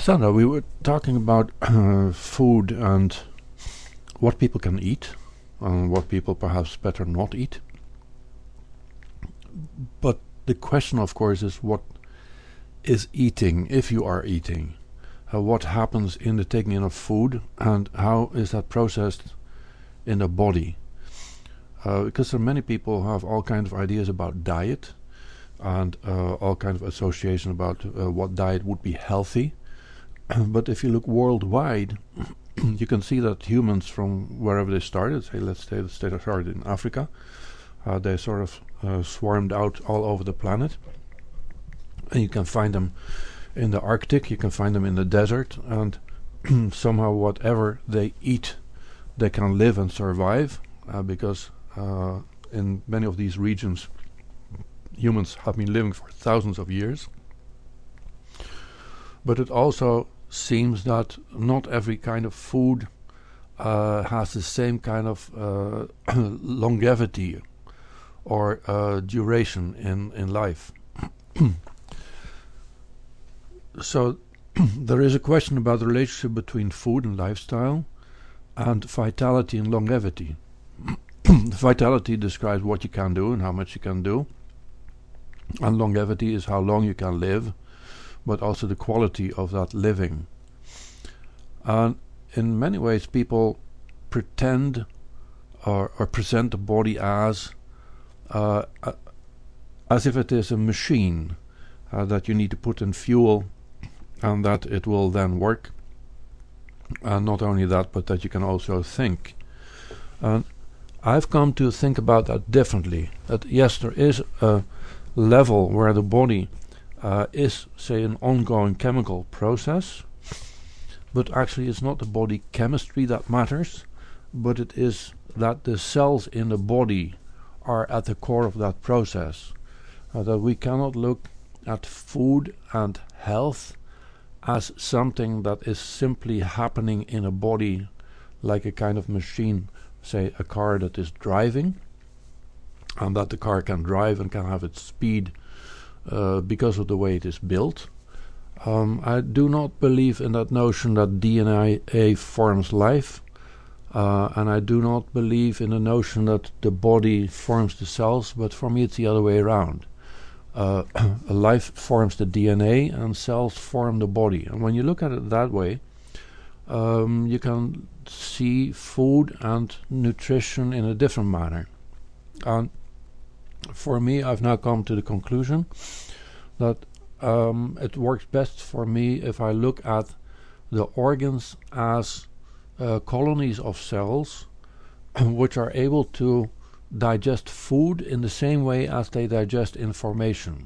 Sandra, we were talking about food and what people can eat and what people perhaps better not eat. But the question, of course, is what is eating, if you are eating? What happens in the taking in of food and how is that processed in the body? Because there are many people who have all kinds of ideas about diet and all kinds of association about what diet would be healthy. But if you look worldwide, you can see that humans from wherever they started, say let's say they started in Africa, they sort of swarmed out all over the planet. And you can find them in the Arctic, you can find them in the desert, and somehow whatever they eat, they can live and survive, because in many of these regions, humans have been living for thousands of years. But it also seems that not every kind of food has the same kind of longevity or duration in life. So there is a question about the relationship between food and lifestyle and vitality and longevity. Vitality describes what you can do and how much you can do, and longevity is how long you can live, but also the quality of that living. And in many ways people pretend or present the body as if it is a machine that you need to put in fuel and that it will then work. And not only that, but that you can also think. And I've come to think about that differently. That yes, there is a level where the body is, say, an ongoing chemical process, but actually it's not the body chemistry that matters, but it is that the cells in the body are at the core of that process. That we cannot look at food and health as something that is simply happening in a body like a kind of machine, say a car that is driving, and that the car can drive and can have its speed because of the way it is built. I do not believe in that notion that DNA forms life, and I do not believe in the notion that the body forms the cells, but for me it's the other way around. Life forms the DNA and cells form the body. And when you look at it that way, you can see food and nutrition in a different manner. And for me, I've now come to the conclusion that it works best for me if I look at the organs as colonies of cells which are able to digest food in the same way as they digest information.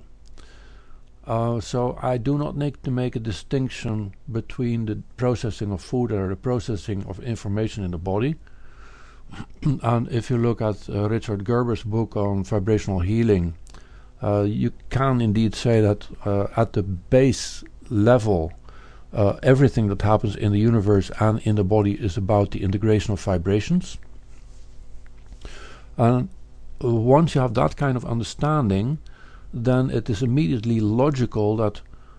So I do not need to make a distinction between the processing of food or the processing of information in the body. And if you look at Richard Gerber's book on vibrational healing, you can indeed say that at the base level, everything that happens in the universe and in the body is about the integration of vibrations. And once you have that kind of understanding, then it is immediately logical that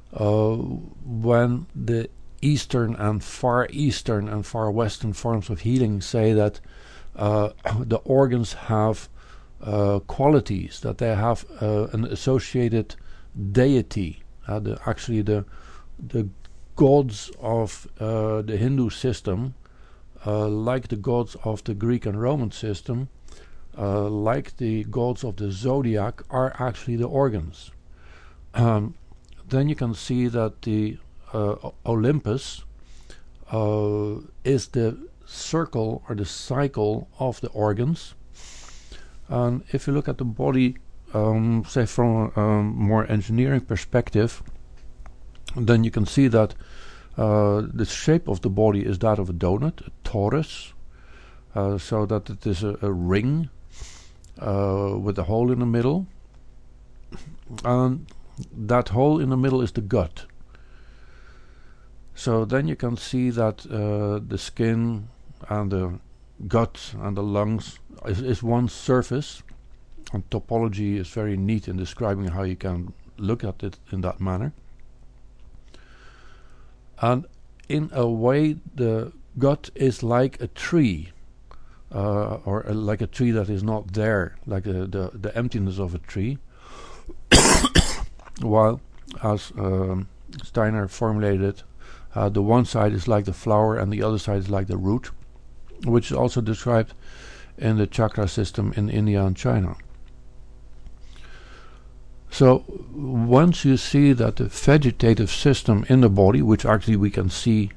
when the Eastern and Far Eastern and Far Western forms of healing say that the organs have qualities, that they have an associated deity. Actually, the gods of the Hindu system, like the gods of the Greek and Roman system, like the gods of the zodiac, are actually the organs. Then you can see that the Olympus is the circle or the cycle of the organs. And if you look at the body, say from a more engineering perspective, then you can see that the shape of the body is that of a donut, a torus, so that it is a ring with a hole in the middle, and that hole in the middle is the gut. So then you can see that the skin and the gut and the lungs is one surface, and topology is very neat in describing how you can look at it in that manner. And in a way, the gut is like a tree, or like a tree that is not there, like the emptiness of a tree. While, as Steiner formulated it, the one side is like the flower and the other side is like the root, which is also described in the chakra system in India and China. So once you see that the vegetative system in the body, which actually we can see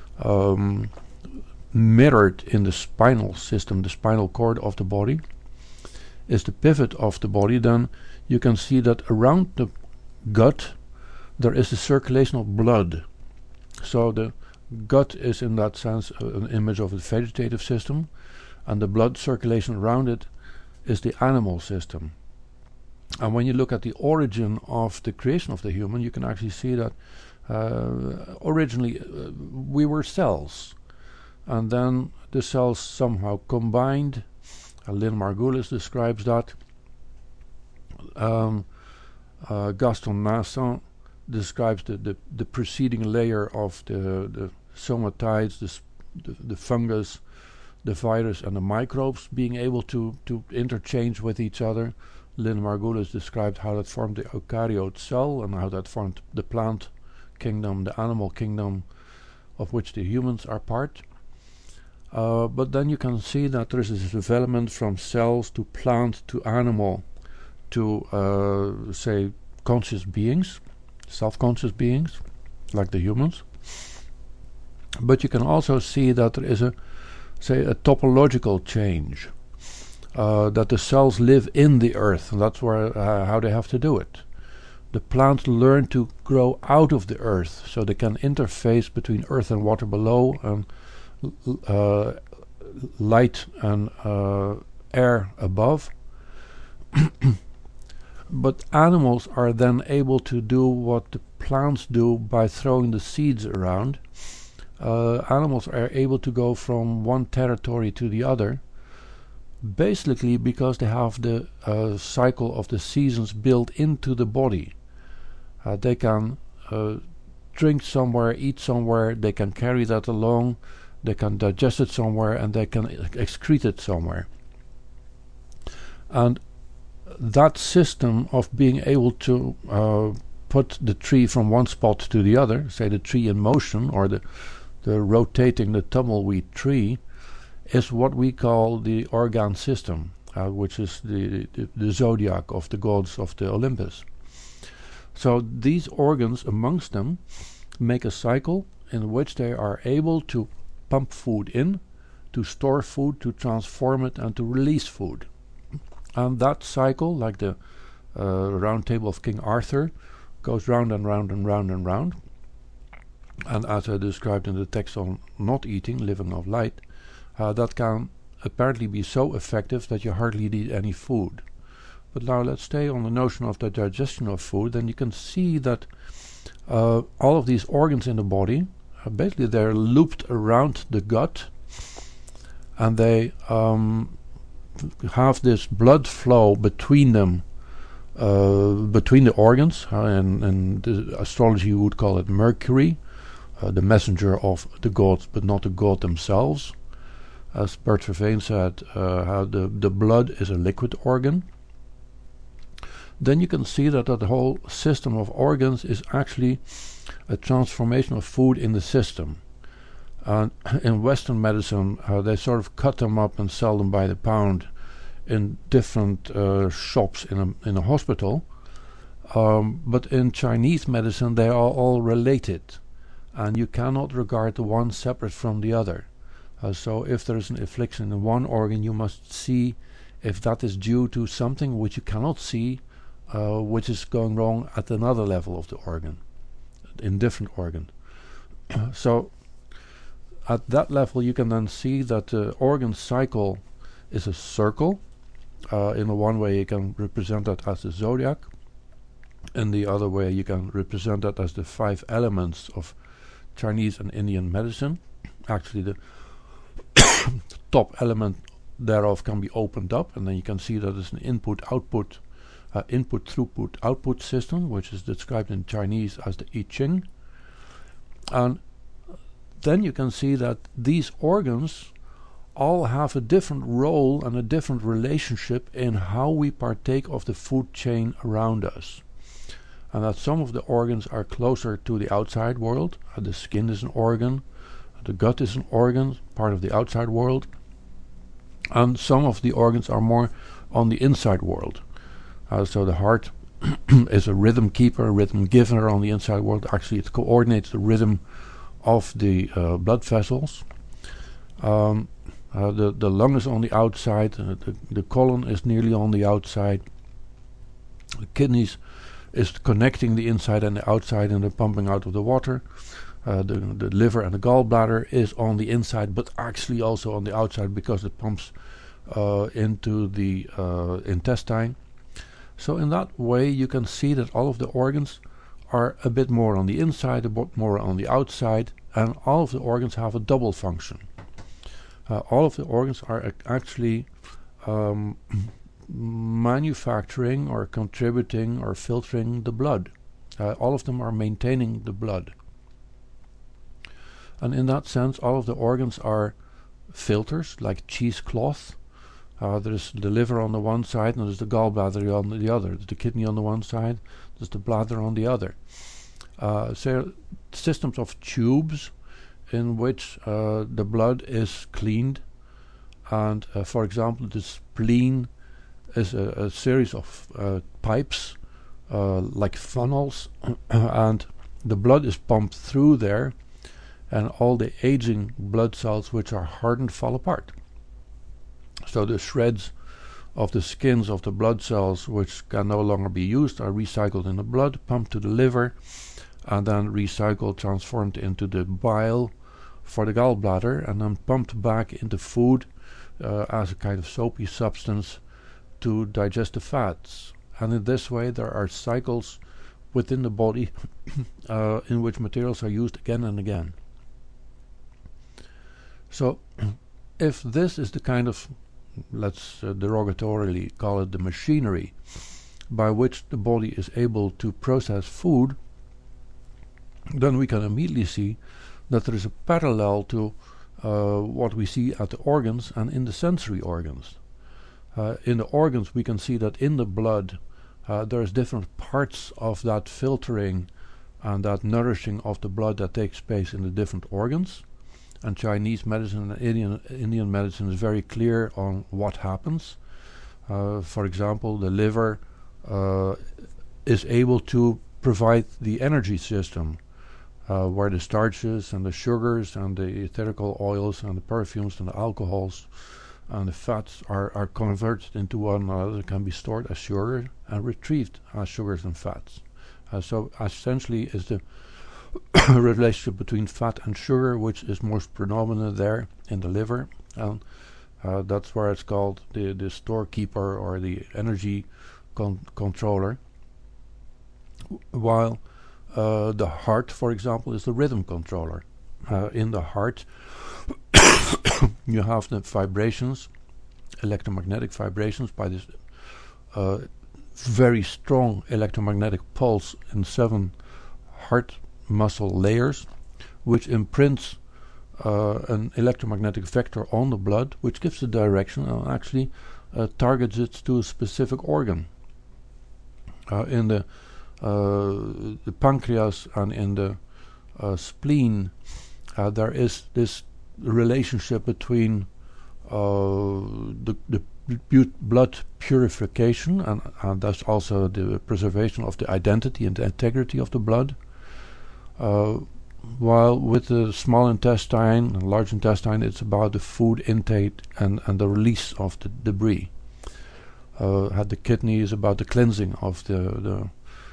mirrored in the spinal system, the spinal cord of the body, is the pivot of the body, then you can see that around the gut there is a circulation of blood. So the gut is in that sense an image of the vegetative system, and the blood circulation around it is the animal system. And when you look at the origin of the creation of the human, you can actually see that originally we were cells, and then the cells somehow combined. Lynn Margulis describes that. Gaston Nassin describes the preceding layer of the somatides, the fungus, the virus, and the microbes being able to interchange with each other. Lynn Margulis described how that formed the eukaryote cell and how that formed the plant kingdom, the animal kingdom, of which the humans are part. But then you can see that there is this development from cells to plant to animal to, say, conscious beings, self-conscious beings, like the humans. But you can also see that there is a topological change, that the cells live in the earth, and that's where how they have to do it. The plants learn to grow out of the earth, so they can interface between earth and water below, and light and air above. But animals are then able to do what the plants do by throwing the seeds around. Animals are able to go from one territory to the other, basically because they have the cycle of the seasons built into the body. They can drink somewhere, eat somewhere, they can carry that along, they can digest it somewhere, and they can excrete it somewhere. And that system of being able to put the tree from one spot to the other, say the tree in motion, or the rotating, the tumbleweed tree, is what we call the organ system, which is the zodiac of the gods of the Olympus. So these organs amongst them make a cycle in which they are able to pump food in, to store food, to transform it, and to release food. And that cycle, like the round table of King Arthur, goes round and round and round and round. And as I described in the text on not eating, living off light, that can apparently be so effective that you hardly need any food. But now let's stay on the notion of the digestion of food. Then you can see that all of these organs in the body, basically they're looped around the gut, and they have this blood flow between them, between the organs, and the astrology would call it Mercury, the messenger of the gods, but not the god themselves. As Bert Verveen said, how the blood is a liquid organ. Then you can see that the whole system of organs is actually a transformation of food in the system. And in Western medicine, they sort of cut them up and sell them by the pound in different shops in a hospital. But in Chinese medicine, they are all related, and you cannot regard the one separate from the other. So if there is an affliction in one organ, you must see if that is due to something which you cannot see, which is going wrong at another level of the organ, in different organ. So at that level you can then see that the organ cycle is a circle. In the one way you can represent that as the zodiac, in the other way you can represent that as the 5 elements of Chinese and Indian medicine. Actually the top element thereof can be opened up, and then you can see that it's an input-output, input-throughput-output system, which is described in Chinese as the I Ching. And then you can see that these organs all have a different role and a different relationship in how we partake of the food chain around us. And that some of the organs are closer to the outside world. The skin is an organ, the gut is an organ, part of the outside world, and some of the organs are more on the inside world. So the heart is a rhythm keeper, a rhythm giver on the inside world. Actually, it coordinates the rhythm of the blood vessels. The lung is on the outside, the colon is nearly on the outside. The kidneys is connecting the inside and the outside and the pumping out of the water. The liver and the gallbladder is on the inside, but actually also on the outside because it pumps into the intestine. So in that way you can see that all of the organs are a bit more on the inside, a bit more on the outside, and all of the organs have a double function. All of the organs are actually manufacturing or contributing or filtering the blood. All of them are maintaining the blood. And in that sense, all of the organs are filters, like cheesecloth. There's the liver on the one side, and there's the gallbladder on the other. There's the kidney on the one side, there's the bladder on the other. So systems of tubes in which the blood is cleaned. And for example, the spleen is a series of pipes, like funnels, and the blood is pumped through there, and all the aging blood cells which are hardened fall apart. So the shreds of the skins of the blood cells which can no longer be used are recycled in the blood, pumped to the liver, and then recycled, transformed into the bile for the gallbladder, and then pumped back into food as a kind of soapy substance to digest the fats. And in this way there are cycles within the body in which materials are used again and again. So if this is the kind of, let's derogatorily call it the machinery by which the body is able to process food, then we can immediately see that there is a parallel to what we see at the organs and in the sensory organs. In the organs we can see that in the blood there's different parts of that filtering and that nourishing of the blood that takes place in the different organs. And Chinese medicine and Indian medicine is very clear on what happens. For example, the liver is able to provide the energy system, where the starches and the sugars and the ethereal oils and the perfumes and the alcohols and the fats are converted into one another that can be stored as sugar and retrieved as sugars and fats. So essentially is the relationship between fat and sugar which is most predominant there in the liver, and that's where it's called the storekeeper or the energy controller, while the heart, for example, is the rhythm controller. In the heart you have the vibrations, electromagnetic vibrations by this very strong electromagnetic pulse in 7 heart muscle layers, which imprints an electromagnetic vector on the blood, which gives the direction and actually targets it to a specific organ. In the pancreas and in the spleen, there is this relationship between the blood purification and thus also the preservation of the identity and the integrity of the blood, while with the small intestine and large intestine it's about the food intake and the release of the debris. The kidney is about the cleansing of the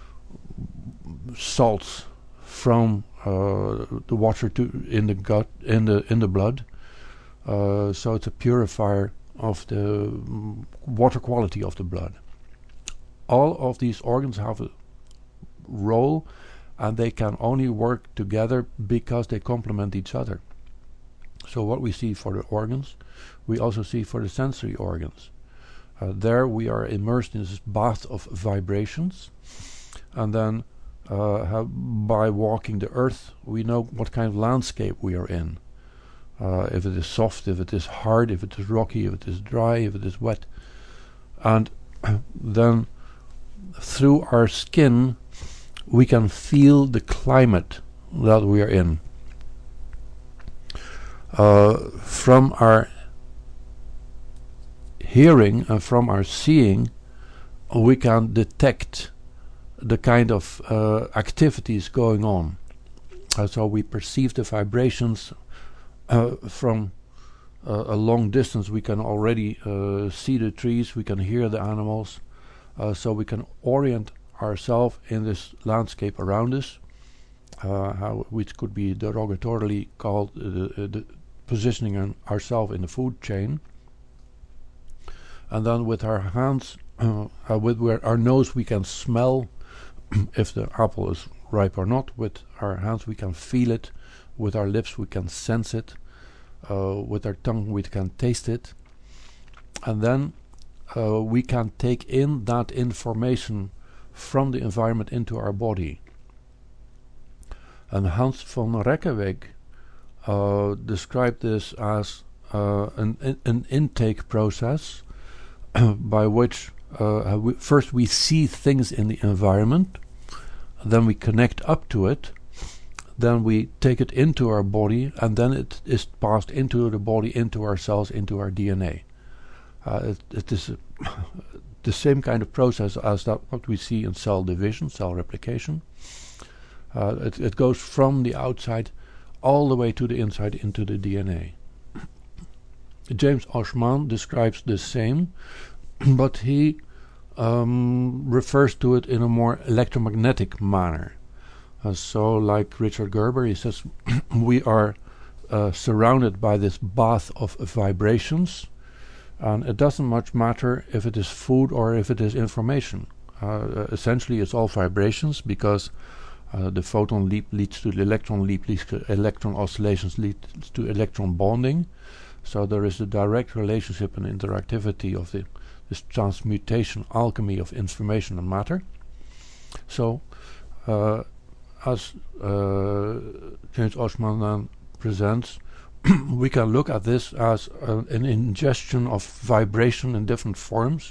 salts from the water in the gut, in the blood. So it's a purifier of the water quality of the blood. All of these organs have a role, and they can only work together because they complement each other. So what we see for the organs, we also see for the sensory organs. There we are immersed in this bath of vibrations, and then by walking the earth, we know what kind of landscape we are in. If it is soft, if it is hard, if it is rocky, if it is dry, if it is wet. And then through our skin we can feel the climate that we are in. From our hearing and from our seeing, we can detect the kind of activities going on. So we perceive the vibrations from a long distance. We can already see the trees, we can hear the animals, so we can orient ourselves in this landscape around us, which could be derogatorily called the positioning ourselves in the food chain. And then with our hands, with our nose, we can smell if the apple is ripe or not. With our hands we can feel it. With our lips we can sense it. With our tongue we can taste it. And then we can take in that information from the environment into our body. And Hans von Reykjavik described this as an intake process by which first we see things in the environment, then we connect up to it, then we take it into our body, and then it is passed into the body, into our cells, into our DNA. It is the same kind of process as that what we see in cell division, cell replication. It goes from the outside all the way to the inside into the DNA. James Oschman describes the same, but he refers to it in a more electromagnetic manner. So like Richard Gerber, he says we are surrounded by this bath of vibrations, and it doesn't much matter if it is food or if it is information. Essentially it's all vibrations, because the photon leap leads to the electron leap, leads to electron oscillations, leads to electron bonding. So there is a direct relationship and interactivity of this transmutation, alchemy of information and matter. So as James Oschman presents, we can look at this as an ingestion of vibration in different forms.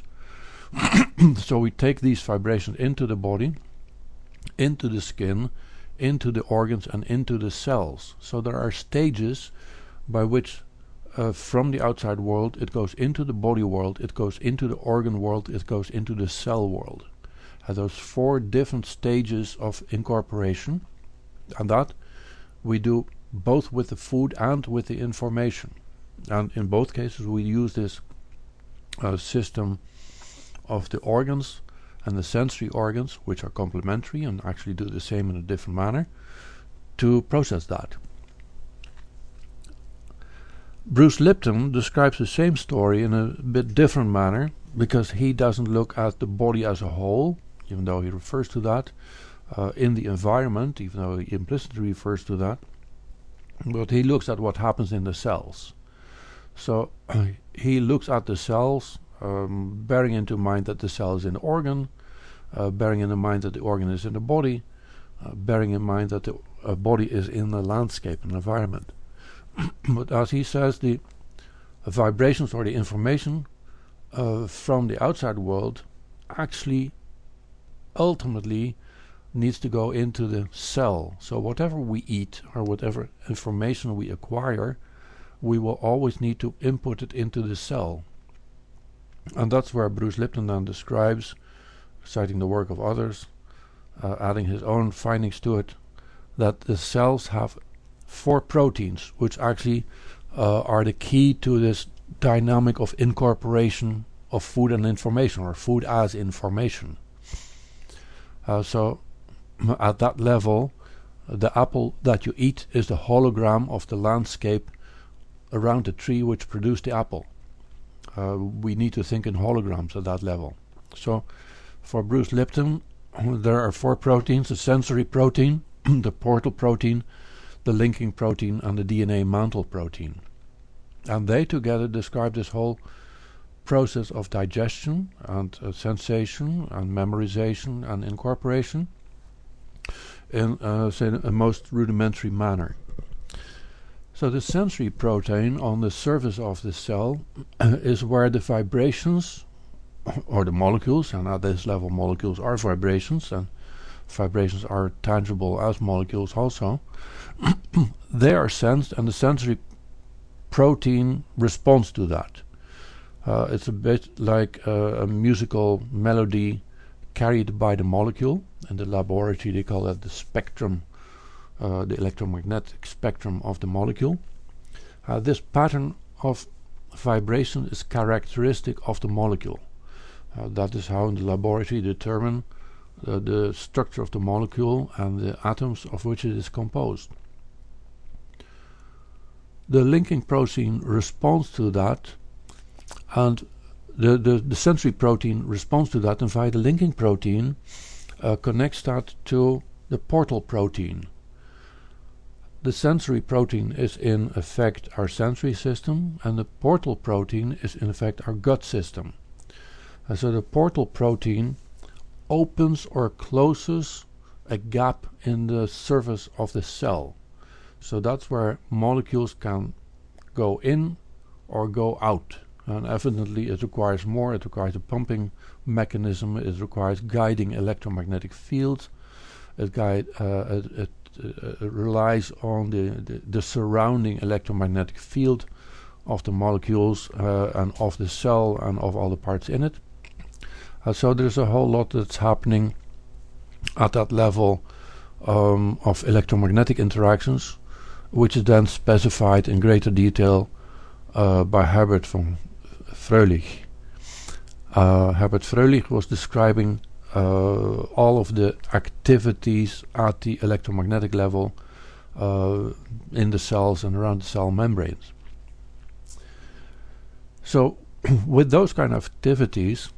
So we take these vibrations into the body, into the skin, into the organs, and into the cells. So there are stages by which from the outside world it goes into the body world, it goes into the organ world, it goes into the cell world. Those 4 different stages of incorporation, and that we do both with the food and with the information. And in both cases we use this system of the organs and the sensory organs, which are complementary and actually do the same in a different manner, to process that. Bruce Lipton describes the same story in a bit different manner, because he doesn't look at the body as a whole, even though he refers to that, in the environment, even though he implicitly refers to that, but he looks at what happens in the cells. So he looks at the cells, bearing into mind that the cell is in the organ, bearing in mind that the organ is in the body, bearing in mind that the body is in the landscape and environment. But as he says, the vibrations or the information from the outside world actually ultimately needs to go into the cell. So whatever we eat or whatever information we acquire, we will always need to input it into the cell. And that's where Bruce Lipton then describes, citing the work of others, adding his own findings to it, that the cells have 4 proteins, which actually are the key to this dynamic of incorporation of food and information, or food as information. So at that level, the apple that you eat is the hologram of the landscape around the tree which produced the apple. We need to think in holograms at that level. So for Bruce Lipton, there are 4 proteins: the sensory protein, the portal protein, the linking protein, and the DNA mantle protein. And they together describe this whole process of digestion and sensation and memorization and incorporation. in, say, a most rudimentary manner. So the sensory protein on the surface of the cell is where the vibrations, or the molecules, and at this level molecules are vibrations, and vibrations are tangible as molecules also, they are sensed, and the sensory protein responds to that. It's a bit like a musical melody carried by the molecule. In the laboratory they call that the spectrum, the electromagnetic spectrum of the molecule. This pattern of vibration is characteristic of the molecule. That is how in the laboratory determine the structure of the molecule and the atoms of which it is composed. The linking protein responds to that, and the sensory protein responds to that, and via the linking protein connects that to the portal protein. The sensory protein is in effect our sensory system, and the portal protein is in effect our gut system. And so the portal protein opens or closes a gap in the surface of the cell. So that's where molecules can go in or go out. And evidently it requires more. It requires a pumping mechanism. It requires guiding electromagnetic fields. It relies on the surrounding electromagnetic field of the molecules and of the cell and of all the parts in it. So there's a whole lot that's happening at that level of electromagnetic interactions, which is then specified in greater detail by Herbert von Fröhlich. Herbert Fröhlich was describing all of the activities at the electromagnetic level in the cells and around the cell membranes. So with those kind of activities,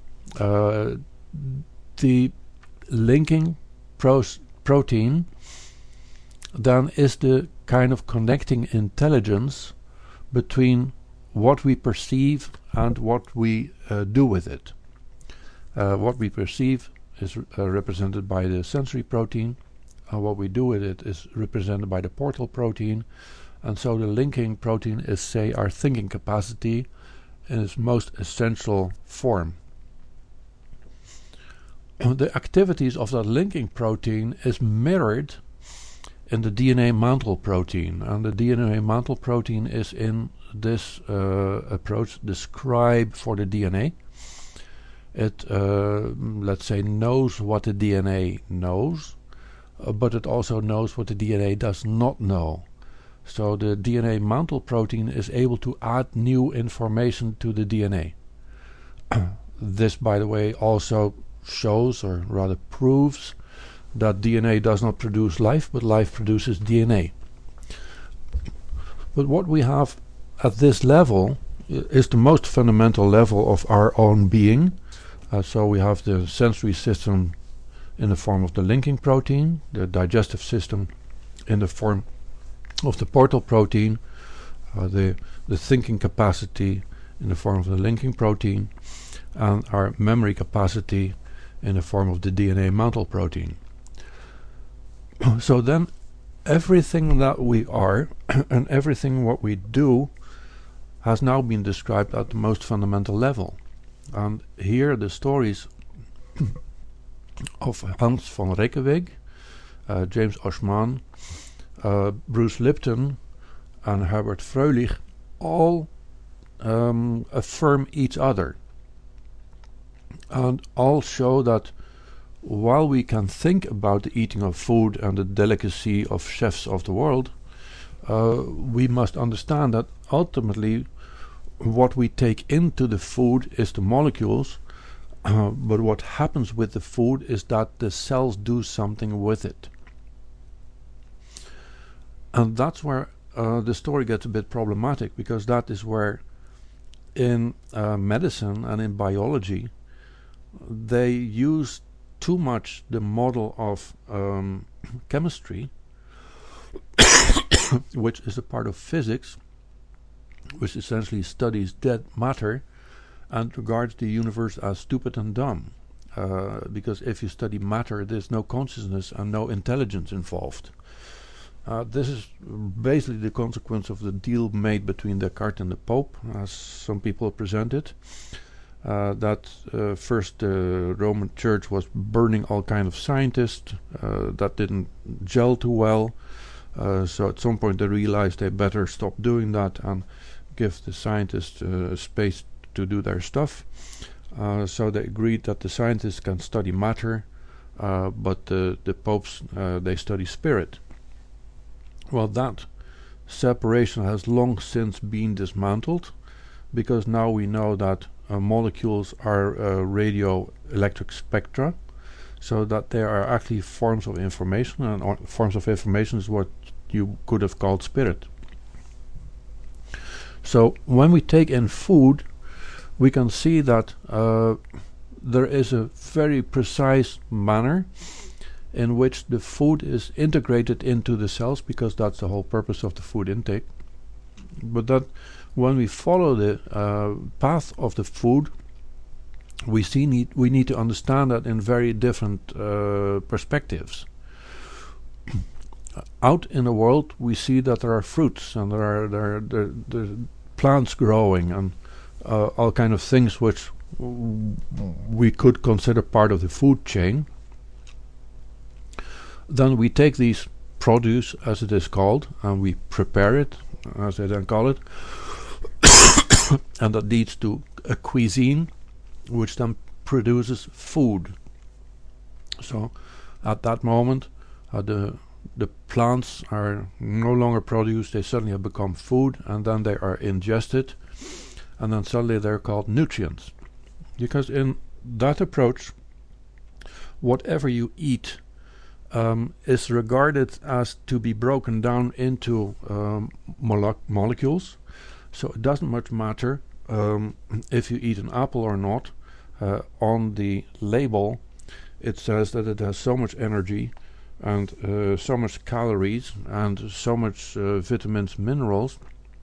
the linking protein then is the kind of connecting intelligence between what we perceive and what we do with it. What we perceive is represented by the sensory protein, and what we do with it is represented by the portal protein, and so the linking protein is, say, our thinking capacity in its most essential form. The activities of that linking protein is mirrored in the DNA mantle protein, and the DNA mantle protein is in this approach the scribe for the DNA. It, let's say, knows what the DNA knows, but it also knows what the DNA does not know. So the DNA mantle protein is able to add new information to the DNA. This, by the way, also shows, or rather proves, that DNA does not produce life, but life produces DNA. But what we have at this level is the most fundamental level of our own being. So we have the sensory system in the form of the linking protein, the digestive system in the form of the portal protein, the thinking capacity in the form of the linking protein, and our memory capacity in the form of the DNA mantle protein. So then everything that we are and everything what we do has now been described at the most fundamental level. And here the stories of Hans von Reykjavik, James Oschman, Bruce Lipton and Herbert Fröhlich all affirm each other, and all show that while we can think about the eating of food and the delicacy of chefs of the world, we must understand that ultimately what we take into the food is the molecules, but what happens with the food is that the cells do something with it. And that's where the story gets a bit problematic, because that is where in medicine and in biology they use too much the model of chemistry, which is a part of physics, which essentially studies dead matter and regards the universe as stupid and dumb. because if you study matter, there's no consciousness and no intelligence involved. This is basically the consequence of the deal made between Descartes and the Pope, as some people present it. That first the Roman Church was burning all kind of scientists. That didn't gel too well. So at some point they realized they better stop doing that and give the scientists space to do their stuff. So they agreed that the scientists can study matter, but the popes, they study spirit. Well, that separation has long since been dismantled, because now we know that molecules are radioelectric spectra, so that they are actually forms of information, and forms of information is what you could have called spirit. So when we take in food, we can see that there is a very precise manner in which the food is integrated into the cells, because that's the whole purpose of the food intake. But that when we follow the path of the food, we need to understand that in very different perspectives. Out in the world, we see that there are fruits and there are plants growing and all kind of things which we could consider part of the food chain. Then we take these produce, as it is called, and we prepare it, as they then call it, and that leads to a cuisine, which then produces food. So at that moment, the plants are no longer produced, they suddenly have become food, and then they are ingested, and then suddenly they're called nutrients. Because in that approach, whatever you eat is regarded as to be broken down into molecules. So it doesn't much matter if you eat an apple or not. On the label it says that it has so much energy and so much calories and so much vitamins, minerals.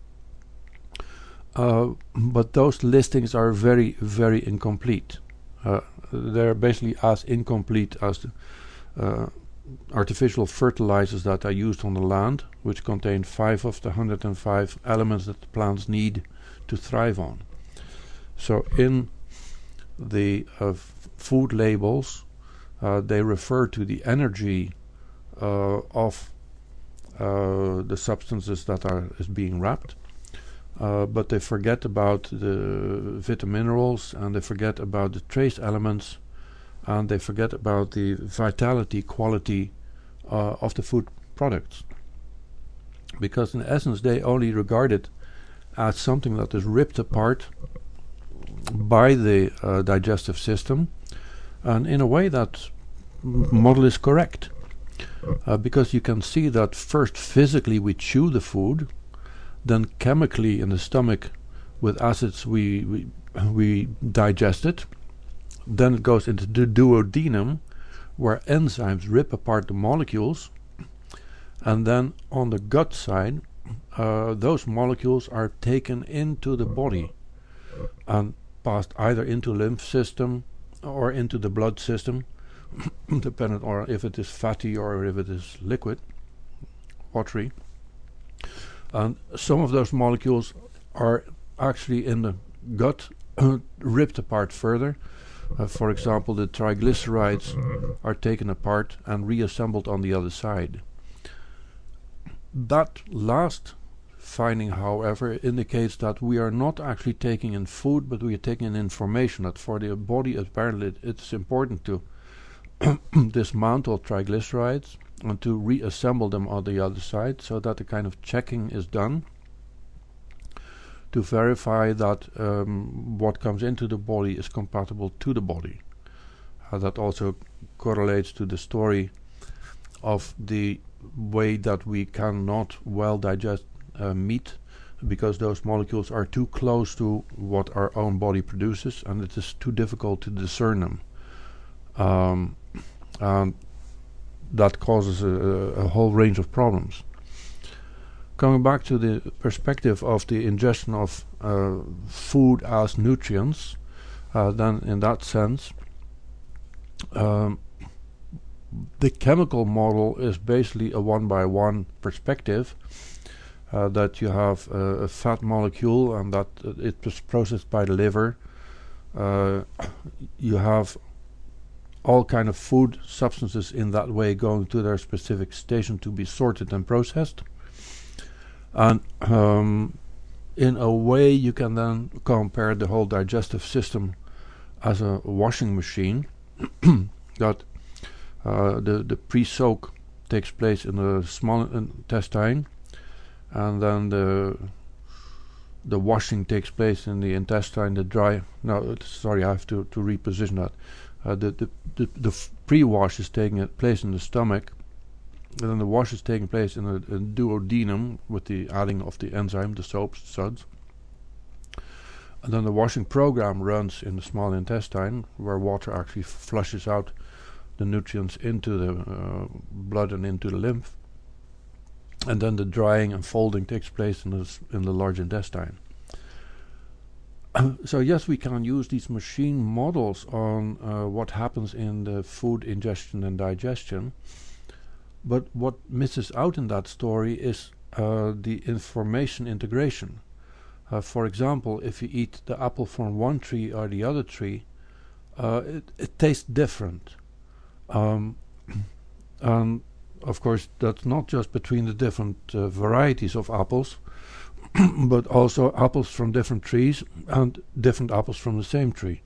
But those listings are very, very incomplete. They're basically as incomplete as the artificial fertilizers that are used on the land, which contain 5 of the 105 elements that the plants need to thrive on. So in the food labels, they refer to the energy of the substances that is being wrapped, but they forget about the vitaminerals, and they forget about the trace elements, and they forget about the vitality quality of the food products. Because in essence they only regard it as something that is ripped apart by the digestive system, and in a way that model is correct, because you can see that first physically we chew the food, then chemically in the stomach with acids we digest it. Then it goes into the duodenum, where enzymes rip apart the molecules, and then on the gut side, those molecules are taken into the body and passed either into lymph system or into the blood system, depending on if it is fatty or if it is liquid, watery. And some of those molecules are actually in the gut ripped apart further. For example, the triglycerides are taken apart and reassembled on the other side. That last finding, however, indicates that we are not actually taking in food, but we are taking in information. That for the body, apparently, it's important to dismantle triglycerides and to reassemble them on the other side, so that a kind of checking is done to verify that what comes into the body is compatible to the body. That also correlates to the story of the way that we cannot well digest meat, because those molecules are too close to what our own body produces, and it is too difficult to discern them. And that causes a whole range of problems. Coming back to the perspective of the ingestion of food as nutrients, then in that sense, Um, the chemical model is basically a one-by-one perspective, that you have a fat molecule and that it was processed by the liver. You have all kind of food substances in that way going to their specific station to be sorted and processed. And in a way you can then compare the whole digestive system as a washing machine. That the pre-soak takes place in the small intestine, and then the washing takes place in the intestine. The dry, no, sorry, I have to reposition that. The pre-wash is taking place in the stomach, and then the wash is taking place in the duodenum with the adding of the enzyme, the soaps, suds. And then the washing program runs in the small intestine, where water actually flushes out the nutrients into the blood and into the lymph. And then the drying and folding takes place in the large intestine. So yes, we can use these machine models on what happens in the food ingestion and digestion. But what misses out in that story is the information integration. For example, if you eat the apple from one tree or the other tree, it tastes different. And of course, that's not just between the different varieties of apples, but also apples from different trees and different apples from the same tree.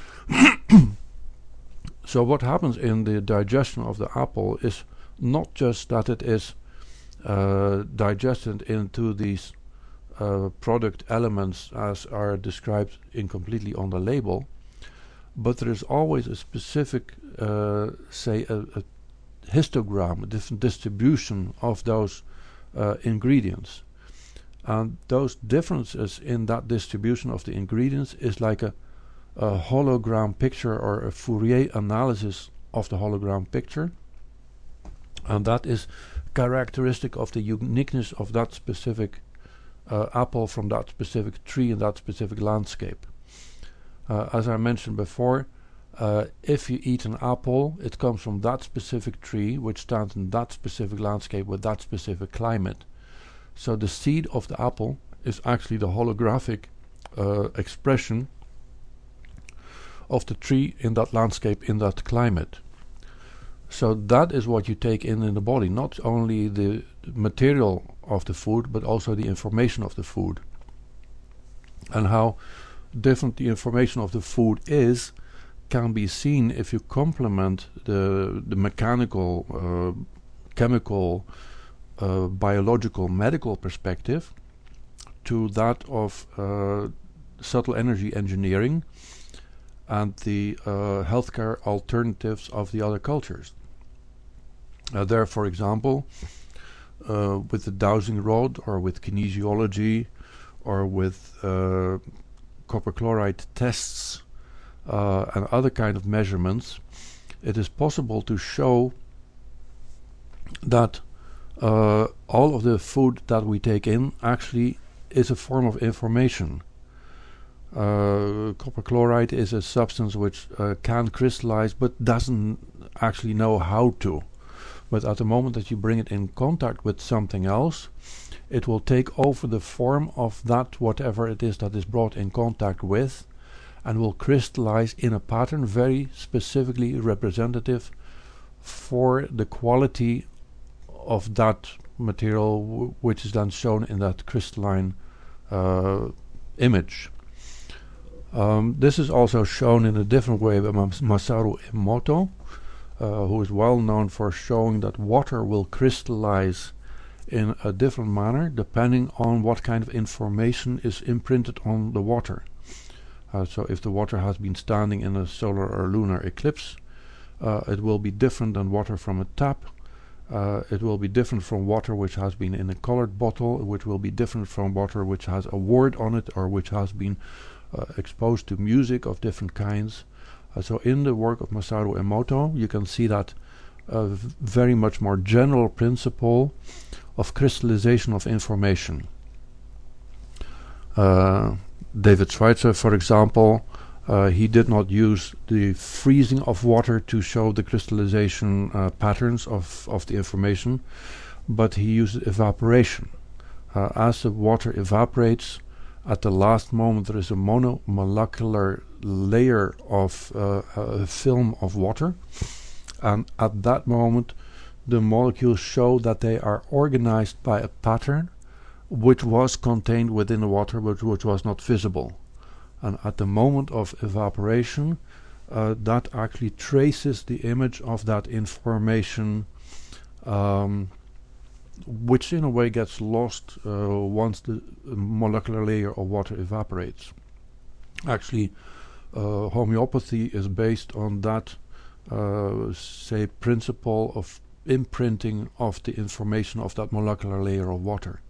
So what happens in the digestion of the apple is not just that it is digested into these product elements as are described incompletely on the label, but there is always a specific, say, a histogram, a different distribution of those ingredients. And those differences in that distribution of the ingredients is like a hologram picture or a Fourier analysis of the hologram picture. And that is characteristic of the uniqueness of that specific apple from that specific tree in that specific landscape. As I mentioned before, if you eat an apple, it comes from that specific tree which stands in that specific landscape with that specific climate. So the seed of the apple is actually the holographic expression of the tree in that landscape, in that climate. So that is what you take in the body, not only the material of the food, but also the information of the food. And how different the information of the food is can be seen if you complement the mechanical, chemical, biological, medical perspective to that of subtle energy engineering and the healthcare alternatives of the other cultures. There, for example, with the dowsing rod or with kinesiology or with copper chloride tests and other kind of measurements, it is possible to show that all of the food that we take in actually is a form of information. Copper chloride is a substance which can crystallize but doesn't actually know how to. But at the moment that you bring it in contact with something else, it will take over the form of that whatever it is that is brought in contact with, and will crystallize in a pattern very specifically representative for the quality of that material which is then shown in that crystalline image. This is also shown in a different way by Masaru Emoto, who is well known for showing that water will crystallize in a different manner depending on what kind of information is imprinted on the water. So if the water has been standing in a solar or lunar eclipse, it will be different than water from a tap. It will be different from water which has been in a colored bottle, which will be different from water which has a word on it or which has been exposed to music of different kinds. So in the work of Masaru Emoto, you can see that very much more general principle of crystallization of information. David Schweitzer, for example, He did not use the freezing of water to show the crystallization patterns of the information, but he used evaporation. As the water evaporates, at the last moment there is a monomolecular layer of a film of water, and at that moment the molecules show that they are organized by a pattern which was contained within the water but which was not visible. And at the moment of evaporation, that actually traces the image of that information, which in a way gets lost once the molecular layer of water evaporates. Actually, homeopathy is based on that, say, principle of imprinting of the information of that molecular layer of water.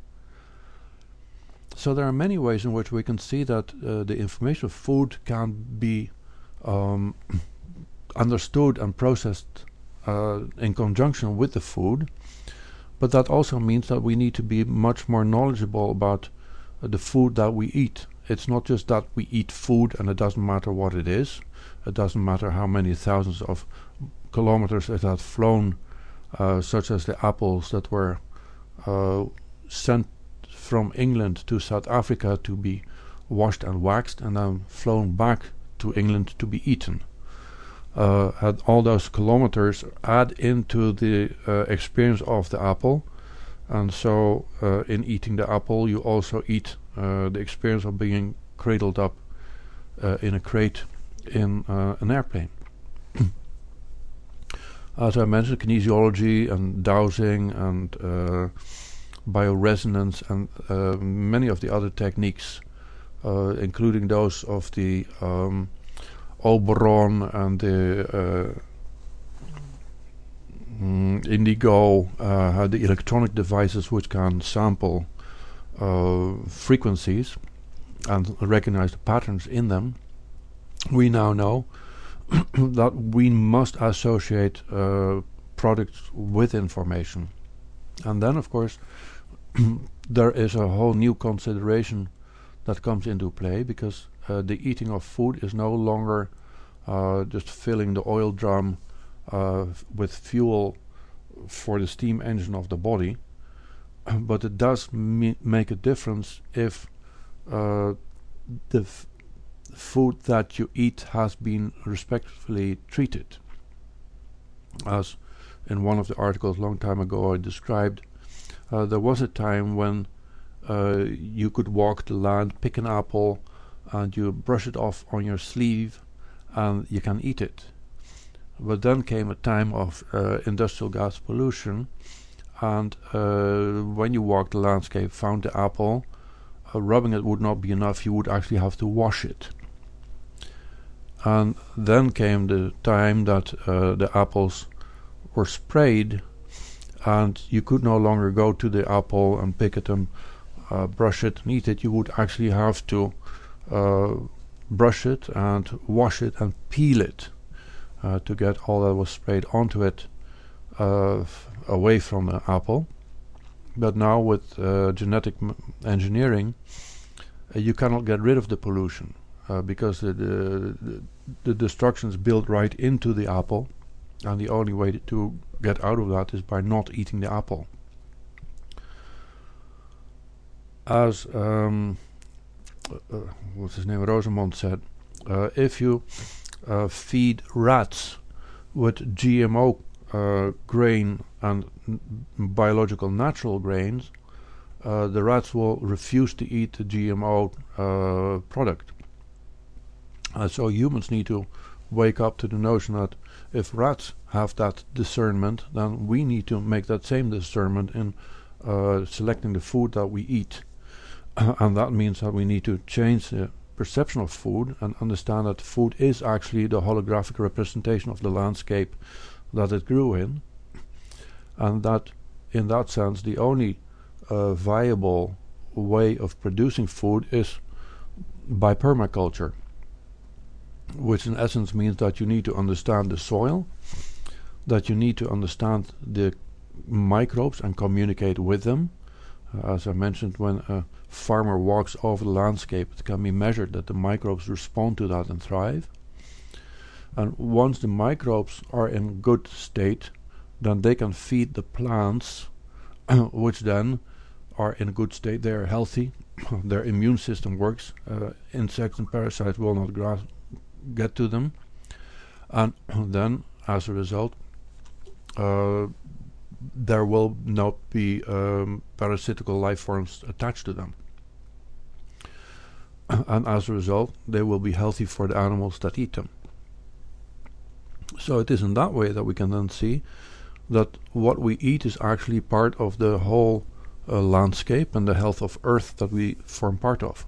So there are many ways in which we can see that the information of food can be understood and processed in conjunction with the food, but that also means that we need to be much more knowledgeable about the food that we eat. It's not just that we eat food and it doesn't matter what it is. It doesn't matter how many thousands of kilometers it has flown, such as the apples that were sent from England to South Africa to be washed and waxed and then flown back to England to be eaten. And all those kilometers add into the experience of the apple, and so in eating the apple you also eat the experience of being cradled up in a crate in an airplane. As I mentioned, kinesiology and dowsing and bioresonance and many of the other techniques, including those of the Oberon and the Indigo, the electronic devices which can sample frequencies and recognize the patterns in them. We now know that we must associate products with information. And then, of course, there is a whole new consideration that comes into play, because the eating of food is no longer just filling the oil drum with fuel for the steam engine of the body, but it does make a difference if the food that you eat has been respectfully treated. As in one of the articles a long time ago I described, there was a time when you could walk the land, pick an apple, and you brush it off on your sleeve and you can eat it. But then came a time of industrial gas pollution, and when you walked the landscape, found the apple, rubbing it would not be enough, you would actually have to wash it. And then came the time that the apples were sprayed, and you could no longer go to the apple and pick it and brush it and eat it. You would actually have to brush it and wash it and peel it to get all that was sprayed onto it away from the apple. But now with genetic engineering, you cannot get rid of the pollution because the destruction is built right into the apple, and the only way to get out of that is by not eating the apple. As what's his name, Rosemont said, if you feed rats with GMO grain and biological natural grains, the rats will refuse to eat the GMO product. So humans need to wake up to the notion that if rats have that discernment, then we need to make that same discernment in selecting the food that we eat. And that means that we need to change the perception of food and understand that food is actually the holographic representation of the landscape that it grew in, and that in that sense the only viable way of producing food is by permaculture, which in essence means that you need to understand the soil, that you need to understand the microbes and communicate with them, As I mentioned, when a farmer walks over the landscape, it can be measured that the microbes respond to that and thrive. And once the microbes are in good state, then they can feed the plants, which then are in a good state. They are healthy, their immune system works, insects and parasites will not get to them, and then as a result there will not be parasitical life forms attached to them, and as a result they will be healthy for the animals that eat them. So it is in that way that we can then see that what we eat is actually part of the whole landscape and the health of Earth that we form part of.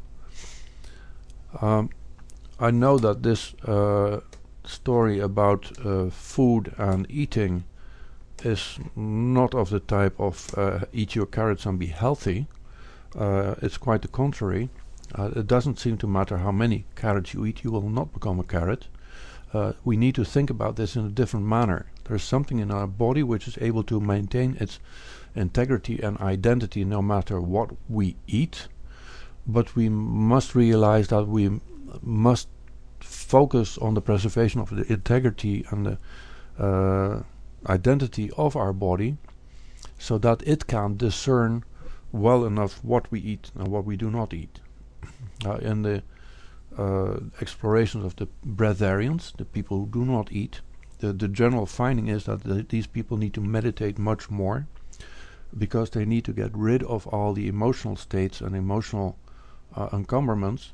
I know that this story about food and eating is not of the type of eat your carrots and be healthy. It's quite the contrary. It doesn't seem to matter how many carrots you eat, you will not become a carrot. We need to think about this in a different manner. There's something in our body which is able to maintain its integrity and identity no matter what we eat, but we must realize that we must focus on the preservation of the integrity and the identity of our body, so that it can discern well enough what we eat and what we do not eat. In the explorations of the breatharians, the people who do not eat, the general finding is that these people need to meditate much more, because they need to get rid of all the emotional states and emotional encumberments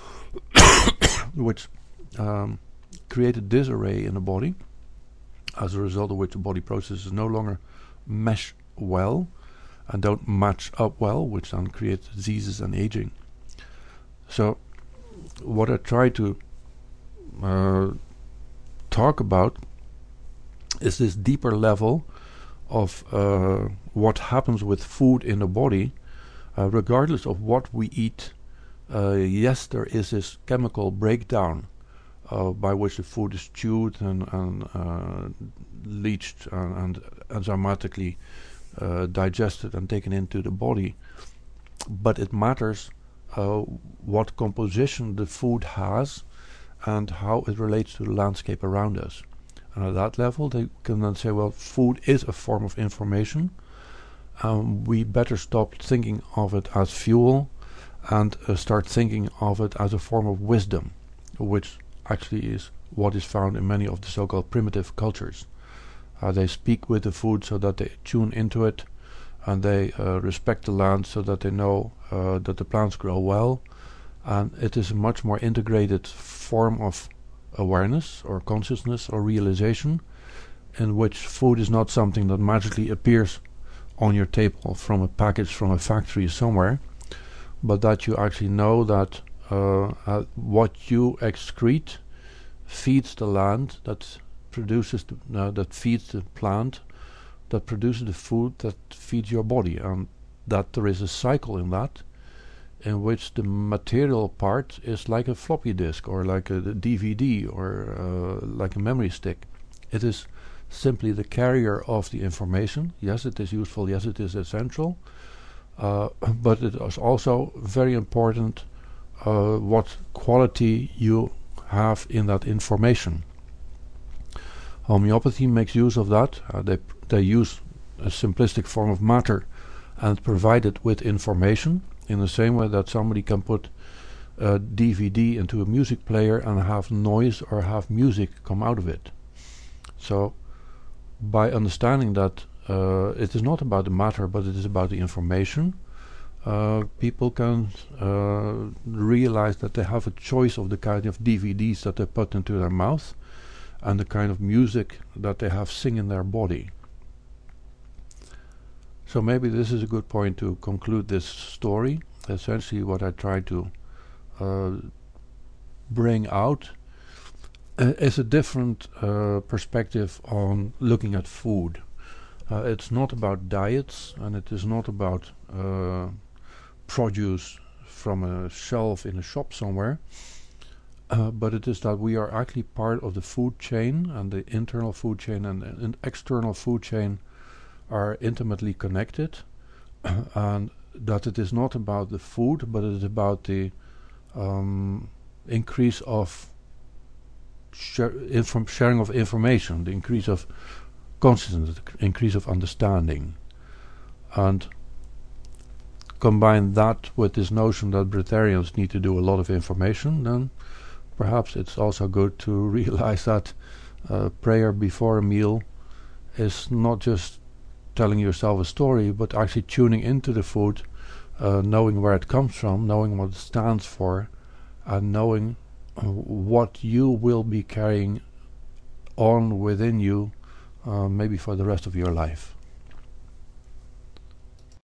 which create a disarray in the body, as a result of which the body processes no longer mesh well and don't match up well, which then creates diseases and aging. So what I try to talk about is this deeper level of what happens with food in the body, regardless of what we eat. Yes, there is this chemical breakdown by which the food is chewed and leached and enzymatically digested and taken into the body. But it matters what composition the food has and how it relates to the landscape around us. And at that level, they can then say, well, food is a form of information. We better stop thinking of it as fuel and start thinking of it as a form of wisdom, which actually is what is found in many of the so-called primitive cultures. They speak with the food so that they tune into it, and they respect the land so that they know that the plants grow well. And it is a much more integrated form of awareness or consciousness or realization, in which food is not something that magically appears on your table from a package from a factory somewhere, but that you actually know that what you excrete feeds the land that produces that feeds the plant that produces the food that feeds your body, and that there is a cycle in that, in which the material part is like a floppy disk or like a DVD or like a memory stick. It is simply the carrier of the information. Yes, it is useful. Yes, it is essential. But it is also very important what quality you have in that information. Homeopathy makes use of that. They use a simplistic form of matter and provide it with information, in the same way that somebody can put a DVD into a music player and have noise or have music come out of it. So by understanding that it is not about the matter but it is about the information, people can realize that they have a choice of the kind of DVDs that they put into their mouth and the kind of music that they have sing in their body. So maybe this is a good point to conclude this story. Essentially what I try to bring out is a different perspective on looking at food. It's not about diets, and it is not about produce from a shelf in a shop somewhere, but it is that we are actually part of the food chain, and the internal food chain and external food chain are intimately connected. And that it is not about the food, but it is about the increase of sharing of information, the increase of consciousness, the increase of understanding. And combine that with this notion that breatharians need to do a lot of information, then perhaps it's also good to realize that prayer before a meal is not just telling yourself a story, but actually tuning into the food, knowing where it comes from, knowing what it stands for, and knowing what you will be carrying on within you, maybe for the rest of your life.